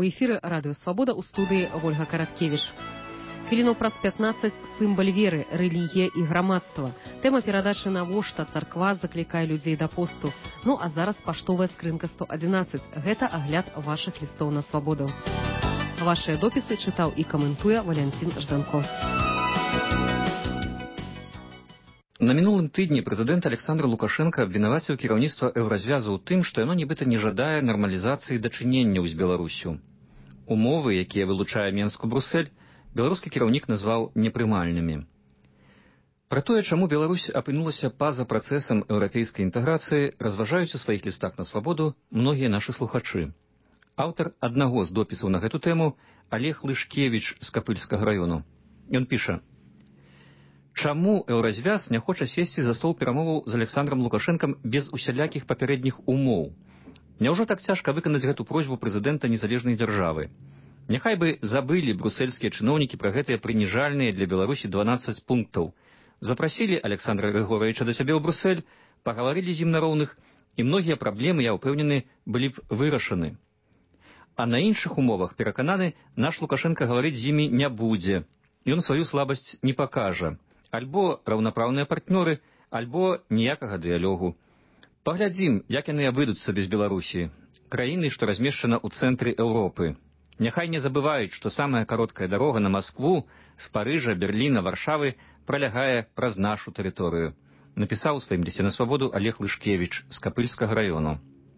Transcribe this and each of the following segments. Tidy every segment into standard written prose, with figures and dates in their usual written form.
У эфіры радыё Свабода, у студыі Вольга Караткевіч. Хвілінаў праз 15 сімвал веры, рэлігія і грамадства. Тэма перадачы «Навошта царква заклікае людзей да посту». Ну а зараз паштовая скрынка 111. Гэта агляд вашых лістоў на Свабоду. Вашыя допісы чытаў і каментуе Валянцін Жданко. На мінулым тыдні прэзідэнт Александр Лукашенко абвінаваціў кіраўніцтва Еўразвязу ў тым, што яно нібыта не жадае нармалізацыі дачыненняў з Беларусю. Умовы, якія вылучае Менску Брусэль, беларускі кіраўнік назваў непрымальнымі. Пра тое, чаму Беларусь апынулася па-за працэсам еўрапейскай інтэграцыі, разважаюць у сваіх лістах на Свабоду многія нашы слухачы. Аўтар аднаго з допісаў на гэту тэму Олег Лышкевіч з Капыльскага раёну. Ён піша: чаму Еўразвяз не хоча сесці за стол перамоваў з Александром Лукашэнкам без усялякіх папярэдніх умоў? Няўжо так цяжка выканаць гэту просьбу прэзідэнта незалежнай дзяржавы? Няхай бы забылі брусельскія чыноўнікі пра гэтыя прыніжальныя для Беларусі 12 пунктаў. Запрасілі Александра Григоровича да сябе ў Брусэль, пагаварылі з ім на роўных, і многія праблемы, я ўпэўнены, былі б вырашаны. А на іншых умовах, перакананы, наш Лукашенко гаварыць з імі не будзе. Ён сваю слабасць не пакажа. Альбо раўнапраўныя партнёры, альбо ніякага дыялогу. Паглядзім, як яны абыдуцца без Беларусі, краіны, што размешчана ў цэнтры Еўропы. Няхай не забываюць, што самая кароткая дарога на Маскву з Парыжа, Берліна, Варшавы пралягае праз нашу тэрыторыю. Напісаў у сваім лісце на Свабоду Олег Лышкевіч з Капыльскага раёну.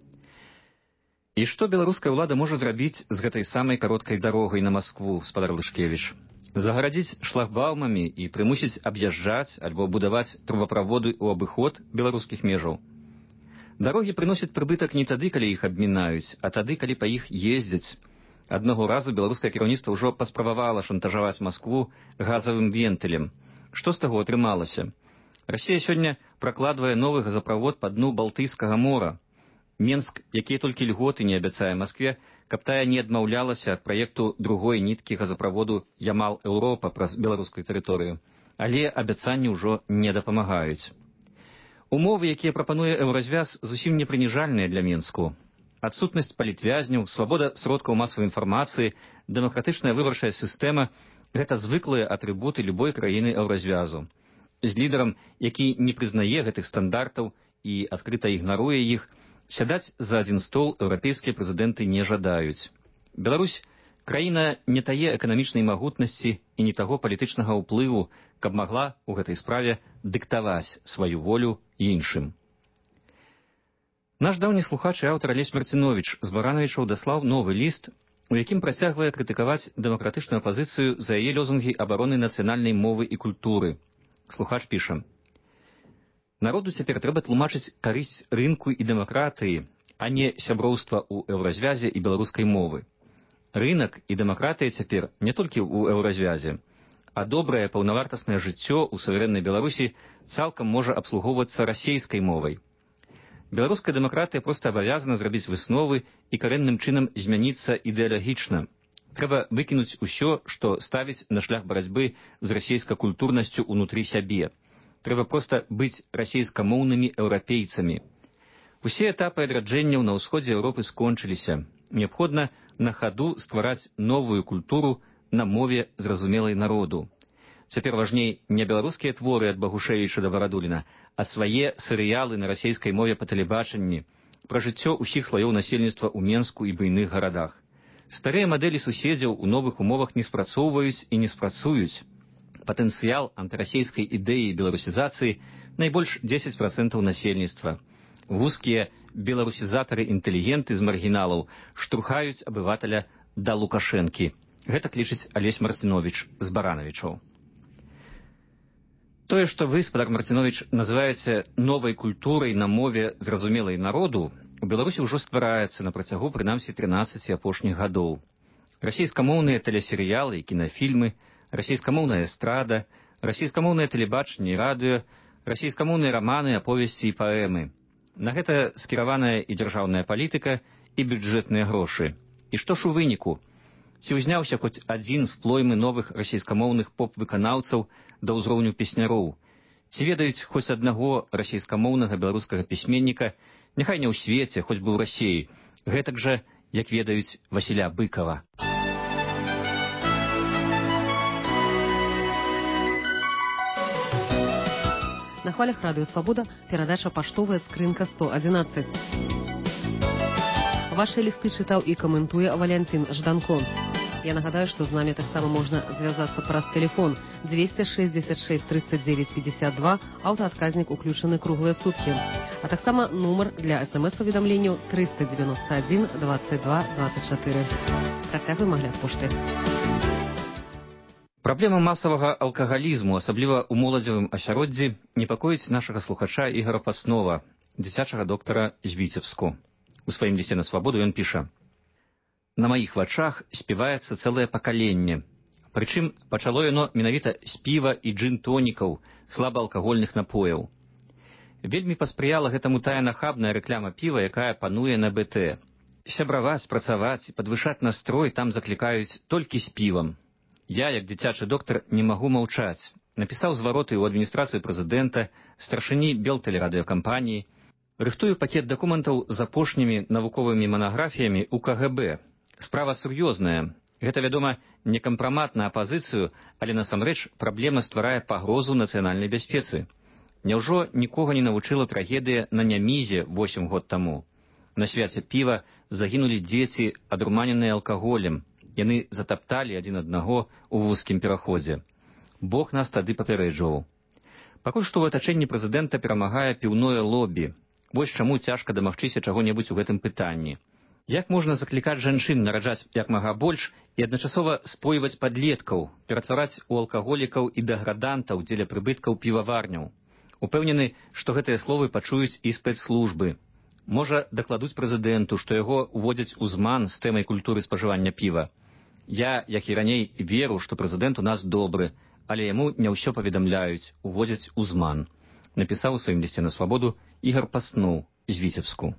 І што беларуская ўлада можа зрабіць з гэтай самай кароткай дарогай на Маскву, спадар Лышкевіч? Загарадзіць шлагбаумамі і прымусіць аб'язджаць альбо будаваць трубаправоды ў абыход беларускіх межаў. Дарогі прыносяць прыбытак не тады, калі іх абмінаюць, а тады, калі па іх ездзяць. Аднаго разу беларускае кіраўніцтва ўжо паспрабавала шантажаваць Маскву газавым вентылем. Што з таго атрымалася? Расія сёння пракладвае новы газаправод па дну Балтыйскага мора. Менск, якія толькі льготы не абяцае Маскве, каб тая не адмаўлялася ад праекту другой ніткі газаправоду Ямал-Еўропа праз беларускую тэрыторыю. Але абяцанні ўжо не дапамагаюць. Умовы, якія прапануе Еўразвяз, зусім не прыніжальныя для Менску. Адсутнасць палітвязняў, свабода сродкаў масавай інфармацыі, дэмакратычная выбарчая сістэма – гэта звыклыя атрыбуты любой краіны Еўразвязу. З лідарам, які не прызнае гэтых стандартаў і адкрыта ігнаруе іх, сядаць за адзін стол еўрапейскія прэзідэнты не жадаюць. Беларусь – краіна не тае эканамічнай магутнасці і не таго палітычнага ўплыву, каб магла ў гэтай справе дыктаваць сваю волю іншым. Наш даўні слухач і аўтар Алесь Марціновіч з Баранавічаў даслаў новы ліст, у якім працягвае крытыкаваць дэмакратычную апазіцыю за яе лозунгі абароны нацыянальнай мовы і культуры. Слухач піша: народу цяпер трэба тлумачыць карысць рынку і дэмакратыі, а не сяброўства ў Еўразвязе і беларускай мовы. Рынак і дэмакратыя цяпер не толькі ў Еўразвязе, а добрае паўнавартаснае жыццё ў суверэннай Беларусі цалкам можа абслугоўвацца расейскай мовай. Беларуская дэмакратыя проста абавязана зрабіць высновы і карэнным чынам змяніцца ідэалагічна. Трэба выкінуць усё, што ставіць на шлях барацьбы з расейскай культурнасцю ўнутры сябе. Трэба проста быць расейскамоўнымі еўрапейцамі. Усе этапы адраджэнняў на ўсходзе Еўропы скончыліся. Неабходна на хаду ствараць новую культуру на мове зразумелай народу. Цяпер важней не беларускія творы ад Багушевіча да Барадуліна, а свае серыялы на расейскай мове па тэлебачанні, пра жыццё ўсіх слаёў насельніцтва ў Менску і буйных гарадах. Старыя мадэлі суседзяў у новых умовах не спрацоўваюць і не спрацуюць. Патэнцыял антырасейскай ідэі беларусізацыі найбольш 10% насельніцтва. Вузкія беларусізатары-інтэлігенты з маргіналаў штурхаюць абывателя да Лукашэнкі. Гэтак лічыць Алесь Марціновіч з Баранавічаў. Тое, што вы, спадар Марціновіч, называеце новай культурай на мове зразумелай народу, у Беларусі ўжо ствараецца на працягу прынамсі 13 апошніх гадоў. Расейскамоўныя тэлесерыялы і кінафільмы, расейскамоўная эстрада, расейскамоўнае тэлебачанне і радыё, расейскамоўныя раманы, аповесці і паэмы. На гэта скіраваная і дзяржаўная палітыка, і бюджэтныя грошы. І што ж у выніку? Ці ўзняўся хоць адзін з плоймы новых расейскамоўных поп-выканаўцаў да ўзроўню песняроў? Ці ведаюць хоць аднаго расейскамоўнага беларускага пісьменніка, няхай не ў свеце, хоць бы ў Расіі, гэтак жа як ведаюць Васіля Быкава. На хвалях радыё «Свабода» перадача «Паштовая скрынка 111». Ваши лісты чытаў і каментуе Валянцін Жданко. Я нагадаю, што з намі таксама можна звязацца праз тэлефон 266 39 52, аўтаадказнік уключаны круглыя суткі. А таксама нумар для СМС-паведамленняў 391 22 24. Працягваем агляд пошты. Праблема масавага алкагалізму, асабліва ў моладзевым асяроддзі, непакоіць нашага слухача Ігора Паснова, дзіцячага доктара з Віцебску. У сваім лісце на «Свабоду» ён піша: «На маіх вачах співаецца цэлае пакаленне. Прычым пачало яно менавіта з піва і джин-тонікаў, слабаалкагольных напояў. Вельмі паспрыяла гэтаму тая нахабная рэкляма піва, якая пануе на БТ. Сябраваць, працаваць, падвышаць настрой там заклікаюць толькі з півам. Я, як дзіцячы доктар, не магу маўчаць. Напісаў звароты ў адміністрацыю прэзідэнта, старшыні Белтэлерадыёкампаніі, рыхтую пакет дакументаў з апошнімі навуковымі манаграфіямі ў КГБ. Справа сур'ёзная. Гэта, вядома, не кампрамат на апазіцыю, але насамрэч праблема стварае пагрозу нацыянальнай бяспецы. Няўжо нікога не навучыла трагедыя на Нямізе 8 год таму? На свяце піва загінулі дзеці, адруманеныя алкаголем. Яны затапталі адзін аднаго ў вузкім пераходзе. Бог нас тады папярэджваў. Пакуль што ў атачэнні прэзідэнта перамагае піўное лобі. Вось чаму цяжка дамагчыся чаго-небудзь у гэтым пытанні. Як можна заклікаць жанчын нараджаць як мага больш і адначасова спойваць падлеткаў, ператвараць у алкаголікаў і дэградантаў дзеля прыбыткаў піваварняў? Упэўнены, што гэтыя словы пачуюць і спецслужбы. Можа, дакладуць прэзідэнту, што яго уводзяць у зман з тэмай культуры спажывання піва. Я, як і раней, веру, што прэзідэнт у нас добры, але яму не ўсё паведамляюць, уводзяць у зман. Напісаў у сваім лісце на «Свабоду» Ігор Паснов з Віцебску.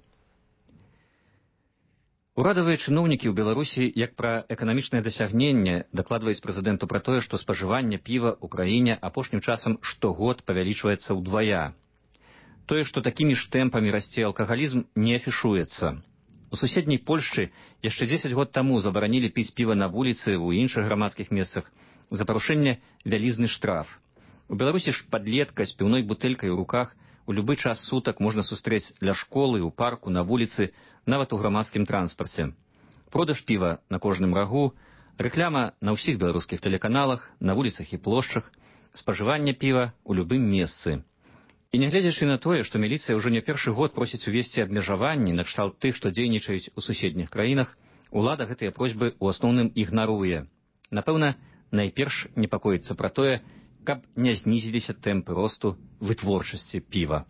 Урадавыя чыноўнікі ў Беларусі, як пра эканамічнае дасягненне, дакладваюць прэзідэнту пра тое, што спажыванне піва ў краіне апошнім часам штогод павялічваецца ўдвая. Тое, што такімі ж тэмпамі расце алкагалізм, не афішуецца. У суседняй Польшчы яшчэ 10 год таму забаранілі піць піва на вуліцы ў іншых грамадскіх месцах. За парушэнне вялізны штраф. У Беларусі ж падлетка з піўной бутэлькай у руках у любы час сутак можна сустрэць ля школы, у парку, на вуліцы, нават у грамадскім транспарце. Продаж піва на кожным рагу, рэкляма на ўсіх беларускіх тэлеканалах, на вуліцах і плошчах, спажыванне піва ў любым месцы. І нягледзячы на тое, што міліцыя ўжо не першы год просіць увесці абмежаванні накшталт тых, што дзейнічаюць у суседніх краінах, улада гэтыя просьбы ў асноўным ігнаруе. Напэўна, найперш непакоіцца пра тое, каб не знізіліся тэмпы росту вытворчасці піва.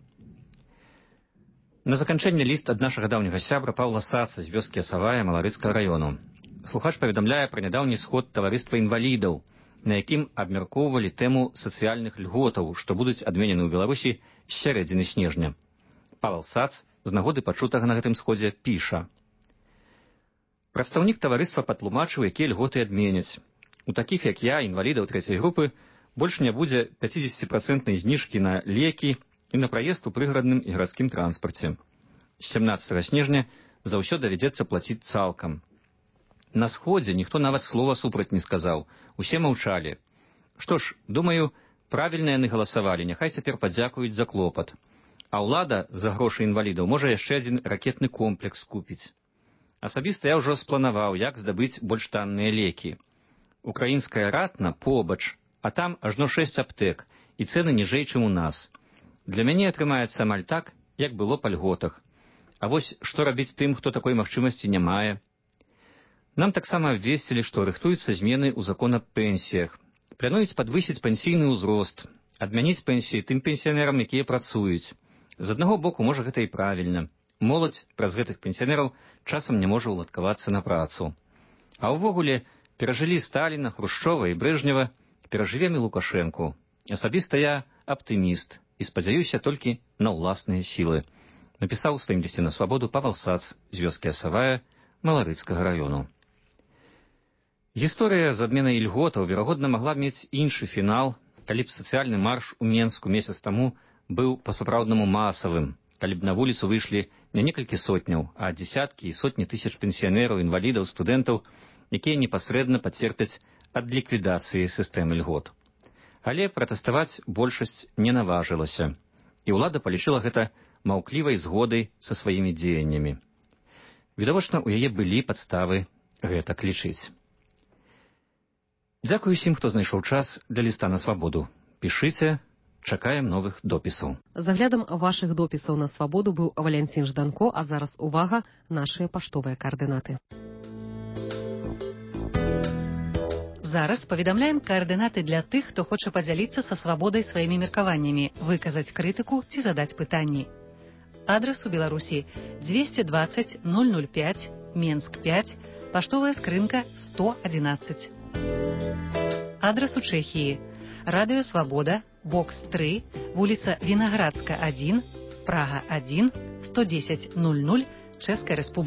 На заканчэнне ліст ад нашага даўняга сябра Паўла Саца з вёскі Асавая Маларыцкага раёну. Слухач паведамляе пра нядаўні сход таварыства інвалідаў, на якім абмяркоўвалі тэму сацыяльных льготаў, што будуць адменены ў Беларусі з сярэдзіны снежня. Павел Сац з нагоды пачутага на гэтым сходзе піша: «Прадстаўнік таварыства патлумачыў, якія льготы адменяць. У такіх, як я, інвалідаў трэцяй групы, больш не будзе 50% зніжкі на лекі і на праезд у прыгарадным і гарадскім транспарце. З 17 снежня за ўсё давядзецца плаціць цалкам. На сходзе ніхто нават слова супраць не сказаў, усе маўчалі. Што ж, думаю, правільна яны галасавалі, няхай цяпер падзякуюць за клопат. А ўлада за грошы інвалідаў можа яшчэ адзін ракетны комплекс купіць. Асабіста я ўжо спланаваў, як здабыць больш танныя лекі. Украінская ратна побач, а там ажно 6 аптэк, і цэны ніжэй, чым у нас. Для мяне атрымаецца амаль так, як было па льготах. А вось што рабіць тым, хто такой магчымасці не мае? Нам таксама абвесцілі, што рыхтуюцца змены ў закон аб пенсіях. Плануюць падвысіць пенсійны ўзрост, адмяніць пенсіі тым пенсіянерам, якія працуюць. З аднаго боку, можа, гэта і правільна. Моладзь праз гэтых пенсіянераў часам не можа ўладкавацца на працу. А ўвогуле, перажылі Сталіна, Хрушчова і Брэжнева, перажывем і Лукашэнку. Асабіста я аптыміст і спадзяюся толькі на ўласныя сілы. Напісаў у сваім лісце на «Свабоду» Павел Сац з вёскі Асавая Маларыцкага раёну. Гісторыя з адменай льготаў, верагодна, магла мець іншы фінал, калі б сацыяльны марш у Менску месяц таму быў па-сапраўднаму масавым, калі б на вуліцу выйшлі не некалькі сотняў, а дзесяткі і сотні тысяч пенсіянераў, інвалідаў, студэнтаў, якія непасрэдна пацерпяць ад ліквідацыі сістэмы льгот. Але пратэставаць большасць не наважылася, і ўлада палічыла гэта маўклівай згодай са сваімі дзеяннямі. Відавочна, у яе былі падставы гэтак лічыць. Дзякую усім, хто знайшоў час для ліста на свабоду. Пішыце, чакаем новых допісаў. З аглядам вашых допісаў на свабоду быў Валянцін Жданко, а зараз увага, нашыя паштовыя каардынаты. Зараз паведамляем каардынаты для тых, хто хоча падзяліцца са свабодай сваімі меркаваннямі, выказаць крытыку ці задаць пытанні. Адрас у Беларусі 220 005, Менск 5, паштовая скрынка 111. Адрас у Чэхіі. Радыё Свабода, бокс 3, вуліца Вінаградска 1, Прага 1, 110 00, Чэшская Рэспубліка.